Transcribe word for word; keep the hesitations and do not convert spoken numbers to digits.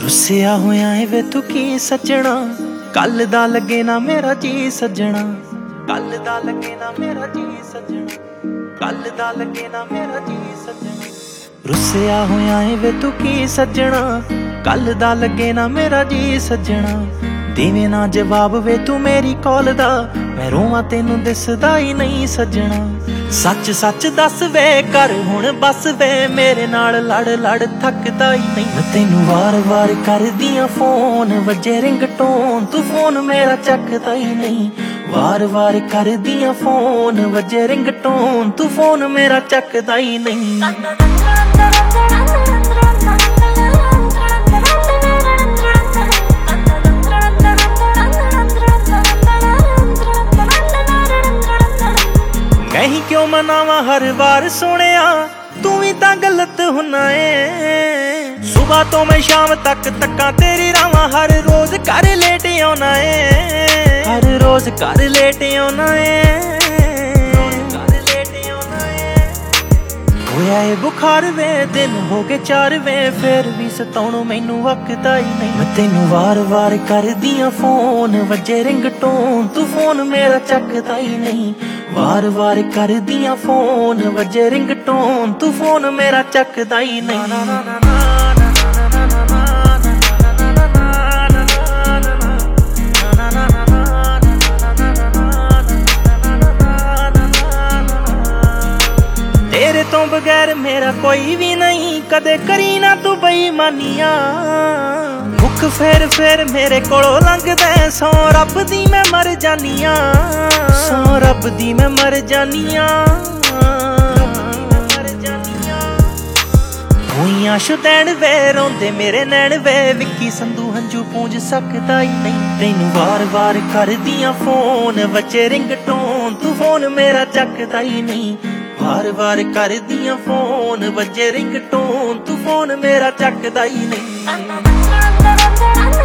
रुसिया होया है वे तू की सजना, कल दा लगे ना मेरा जी सजना, कल दा लगे ना मेरा जी सजना, कल दा लगे ना मेरा जी सजना। रुसिया होया है वे तू की सजना, कल दा लगे ना मेरा जी सजना। देवे ना जवाब वे तू मेरी कॉल दा, मैं रोवां तेनू दिसदा ही नहीं सजना। सच सच दस वे कर हुण बस वे, मेरे नाल लड़ लड़ थकदा ही नहीं। मैं तेनू वार वार कर दियां फोन, वजे रिंगटोन तू फोन मेरा चकदा ही नहीं। वार वार कर दियां फोन, वजे रिंगटोन तू फोन मेरा चकदा ही नहीं। मैं ही क्यों मनावा हर बार सोनिया, तू ही तां गलत हुना है। सुबह तो मैं शाम तक तक्का तेरी रावां, हर रोज घर लेट आना है, हर रोज घर लेट आना है। होया है बुखार वे दिन हो गए चार वे, फिर भी सताउणों मैनू वकदा ही नहीं। मैं तेनू वार वार कर दियां फोन, वजे रिंगटोन तू फोन मेरा चकदा ही नहीं। वार वार कर दियां फोन, वजे रिंगटोन तू फोन मेरा चकदा ही नहीं। तेरे तो बगैर मेरा कोई भी नहीं, कदे करी ना तू बेईमानियां। मुख फेर फेर मेरे कोलों लंघदा, सौ रब दी मैं मर जानियां, सौ रब दी मैं मर जानियां। होइयां शुदैन वे रोंदे मेरे नैन वे, विक्की संधू हंजू पूंज सकदा ही नहीं। तैनू वार वार कर दियां फोन, वजे रिंगटोन तू फोन मेरा चकदा ही नहीं। वार वार कर दियां फोन, वजे रिंगटोन तू फोन मेरा चकदा ही नहीं।